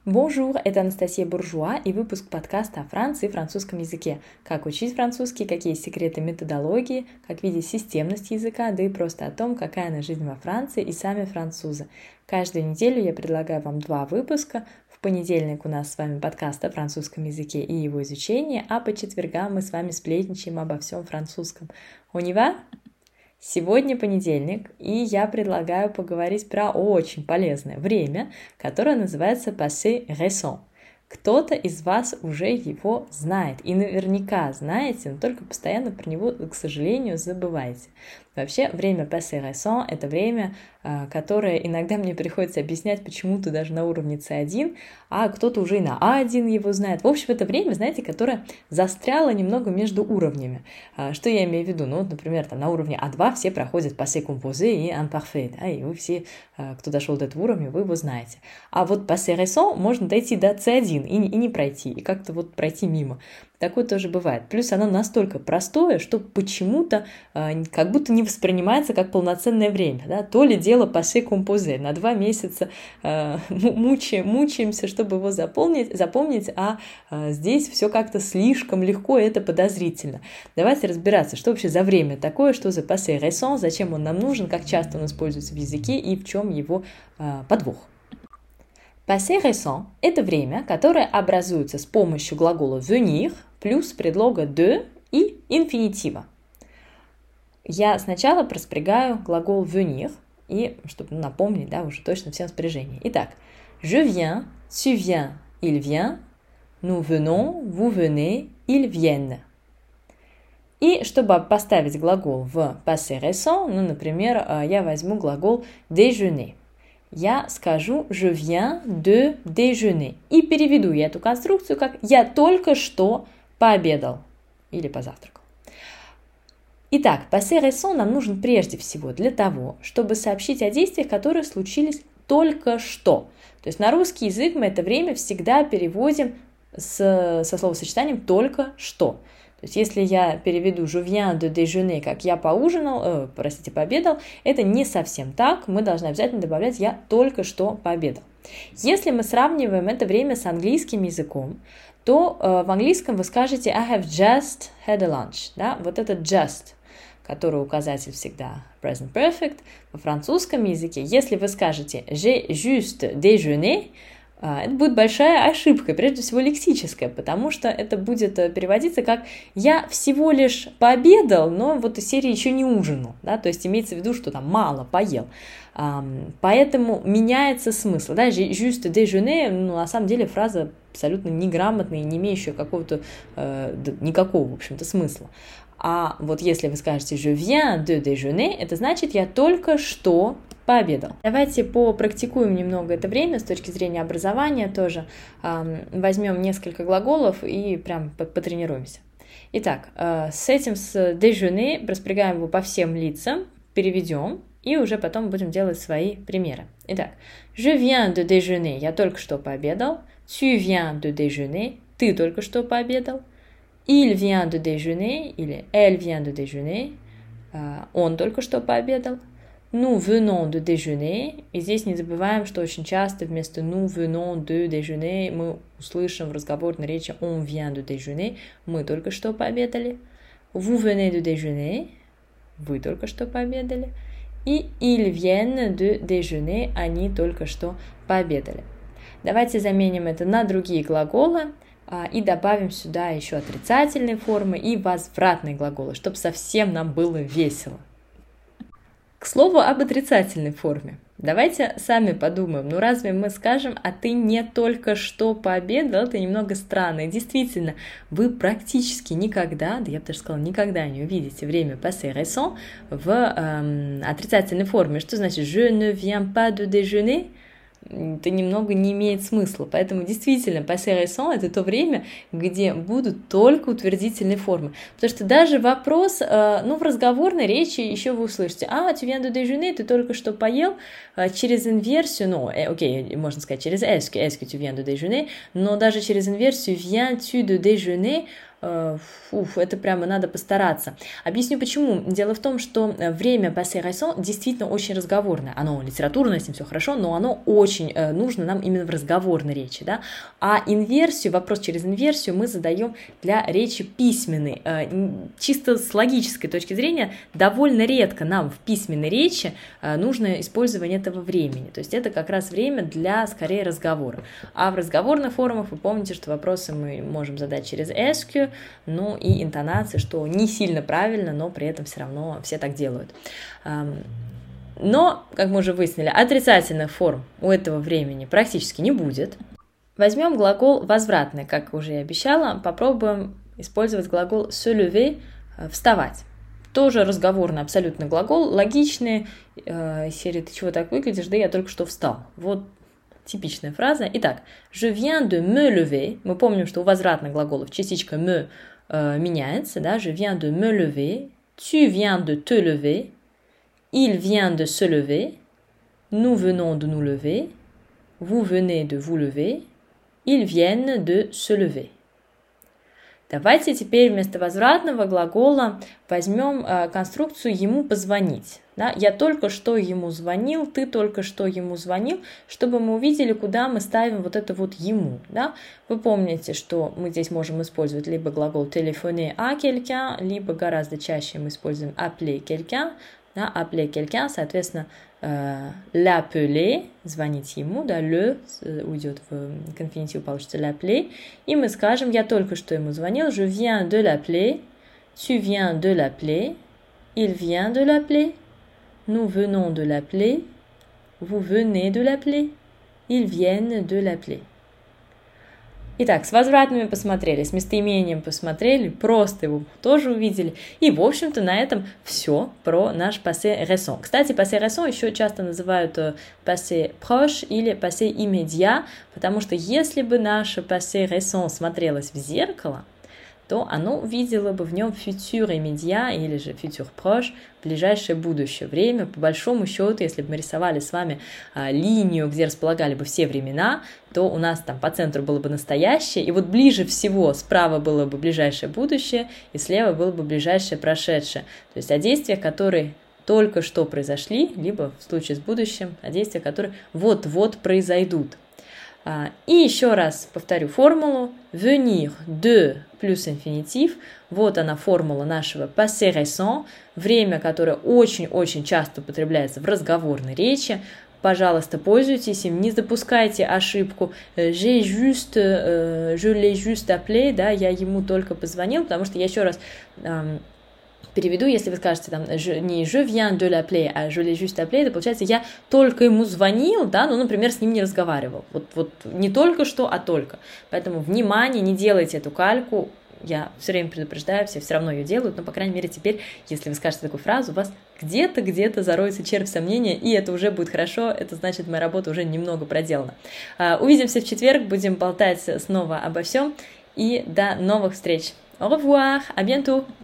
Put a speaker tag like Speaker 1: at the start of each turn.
Speaker 1: Bonjour, это Анастасия Буржуа и выпуск подкаста о Франции и французском языке. Как учить французский, какие секреты методологии, как видеть системность языка, да и просто о том, какая она жизнь во Франции и сами французы. Каждую неделю я предлагаю вам 2 выпуска. В понедельник у нас с вами подкаст о французском языке и его изучении, а по четвергам мы с вами сплетничаем обо всем французском. On y va? Сегодня понедельник, и я предлагаю поговорить про очень полезное время, которое называется passé récent. Кто-то из вас уже его знает, и наверняка знаете, но только постоянно про него, к сожалению, забываете. Вообще, время passé récent – это время, которое иногда мне приходится объяснять почему-то даже на уровне C1, а кто-то уже и на A1 его знает. В общем, это время, знаете, которое застряло немного между уровнями. Что я имею в виду? Ну, например, там, на уровне A2 все проходят passé composé и imparfait, да, и вы все, кто дошел до этого уровня, вы его знаете. А вот passé récent можно дойти до C1 и не пройти, и как-то вот пройти мимо. Такое тоже бывает. Плюс оно настолько простое, что почему-то как будто не воспринимается как полноценное время. Да? То ли дело passé composé. На 2 месяца мучаемся, чтобы его запомнить, а здесь все как-то слишком легко, и это подозрительно. Давайте разбираться, что вообще за время такое, что за passé récent, зачем он нам нужен, как часто он используется в языке и в чем его подвох. Passé récent – это время, которое образуется с помощью глагола venir плюс предлога de и инфинитива. Я сначала проспрягаю глагол venir, и, чтобы напомнить, да, уже точно всем спряжение. Итак, je viens, tu viens, il vient, nous venons, vous venez, ils viennent. И чтобы поставить глагол в passé récent, ну, например, я возьму глагол déjeuner. Я скажу «je viens de déjeuner» и переведу я эту конструкцию как «я только что пообедал» или позавтракал. Итак, passé récent нам нужен прежде всего для того, чтобы сообщить о действиях, которые случились только что. То есть на русский язык мы это время всегда переводим со словосочетанием «только что». То есть, если я переведу «je viens de déjeuner» как «я пообедал», это не совсем так, мы должны обязательно добавлять «я только что пообедал». Если мы сравниваем это время с английским языком, то в английском вы скажете «I have just had a lunch». Да? Вот этот «just», который указатель всегда present perfect, во французском языке, если вы скажете «j'ai juste déjeuné», это будет большая ошибка, прежде всего лексическая, потому что это будет переводиться как «я всего лишь пообедал, но вот из серии еще не ужинал», да? То есть имеется в виду, что там мало поел. Поэтому меняется смысл. Да? «Juste déjeuner», на самом деле фраза абсолютно неграмотная и не имеющая никакого, в общем-то, смысла. А вот если вы скажете «je viens de déjeuner», это значит «я только что пообедал». Давайте попрактикуем немного это время с точки зрения образования тоже. Возьмем несколько глаголов и прям потренируемся. Итак, с déjeuner распрягаем его по всем лицам, переведем и уже потом будем делать свои примеры. Итак, je viens de déjeuner, я только что пообедал. Tu viens de déjeuner, ты только что пообедал. Il vient de déjeuner или elle vient de déjeuner, он только что пообедал. Nous venons de déjeuner, и здесь не забываем, что очень часто вместо nous venons de déjeuner мы услышим в разговорной речи on vient de déjeuner, мы только что пообедали. Vous venez de déjeuner, вы только что пообедали. И ils viennent de déjeuner, они только что пообедали. Давайте заменим это на другие глаголы и добавим сюда еще отрицательные формы и возвратные глаголы, чтобы совсем нам было весело. К слову об отрицательной форме. Давайте сами подумаем, разве мы скажем, а ты не только что пообедал, это немного странно. И действительно, вы практически никогда, да я бы даже сказала, никогда не увидите время passé récent в отрицательной форме. Что значит je ne viens pas de déjeuner? Это немного не имеет смысла. Поэтому действительно passé récent – это то время, где будут только утвердительные формы. Потому что даже вопрос, в разговорной речи еще вы услышите tu viens de déjeuner, ты только что поел, через инверсию, можно сказать через est-ce que tu viens de déjeuner, но даже через инверсию viens-tu de déjeuner это прямо надо постараться. Объясню почему. Дело в том, что время passé récent действительно очень разговорное. Оно литературное, с ним все хорошо, но оно очень нужно нам именно в разговорной речи. Да? А инверсию, вопрос через инверсию мы задаем для речи письменной. Чисто с логической точки зрения, довольно редко нам в письменной речи нужно использование этого времени. То есть это как раз время для, скорее, разговора. А в разговорных формах вы помните, что вопросы мы можем задать через est-ce, ну и интонации, что не сильно правильно, но при этом все равно все так делают. Но, как мы уже выяснили, отрицательных форм у этого времени практически не будет. Возьмем глагол возвратный, как уже и обещала, попробуем использовать глагол se lever, вставать. Тоже разговорный абсолютно глагол, логичный, серии «ты чего так выглядишь?» Да я только что встал. Вот типичная фраза. Итак, je viens de me lever. Мы помним, что у возвратных глаголов частичка me меняется. Да? Je viens de me lever. Tu viens de te lever. Il vient de se lever. Nous venons de nous lever. Vous venez de vous lever. Ils viennent de se lever. Давайте теперь вместо возвратного глагола возьмем конструкцию «ему позвонить». Да? Я только что ему звонил, ты только что ему звонил, чтобы мы увидели, куда мы ставим вот это вот «ему». Да? Вы помните, что мы здесь можем использовать либо глагол «téléphoner à quelqu'un», либо гораздо чаще мы используем «appeler quelqu'un». Да? «Appeler quelqu'un», соответственно, l'appeler, звонить ему, да, le уйдет в конфинитив, получится l'appeler, и мы скажем, я только что ему звонил, je viens de l'appeler, tu viens de l'appeler, il vient de l'appeler, nous venons de l'appeler, vous venez de l'appeler, ils viennent de l'appeler. Итак, с возвратными посмотрели, с местоимением посмотрели, просто его тоже увидели. И, в общем-то, на этом все про наш passé récent. Кстати, passé récent еще часто называют passé proche или passé immédiat, потому что если бы наше passé récent смотрелось в зеркало, то оно увидело бы в нем futur immédiat или же futur proche, ближайшее будущее время. По большому счету, если бы мы рисовали с вами линию, где располагали бы все времена, то у нас там по центру было бы настоящее, и вот ближе всего справа было бы ближайшее будущее, и слева было бы ближайшее прошедшее. То есть о действиях, которые только что произошли, либо в случае с будущим, о действиях, которые вот-вот произойдут. И еще раз повторю формулу. Venir de плюс инфинитив. Вот она формула нашего passé récent. Время, которое очень-очень часто употребляется в разговорной речи. Пожалуйста, пользуйтесь им, не допускайте ошибку. Je l'ai juste appelé, да, я ему только позвонил, потому что я еще раз переведу, если вы скажете там не je viens de l'appeler, а je l'ai juste appelé, это получается я только ему звонил, да, ну, например, с ним не разговаривал. Вот не только что, а только. Поэтому, внимание, не делайте эту кальку. Я все время предупреждаю, все равно ее делают, но, по крайней мере, теперь, если вы скажете такую фразу, у вас где-то зароется червь сомнения, и это уже будет хорошо, это значит, моя работа уже немного проделана. Увидимся в четверг, будем болтать снова обо всем, и до новых встреч. Au revoir, à bientôt!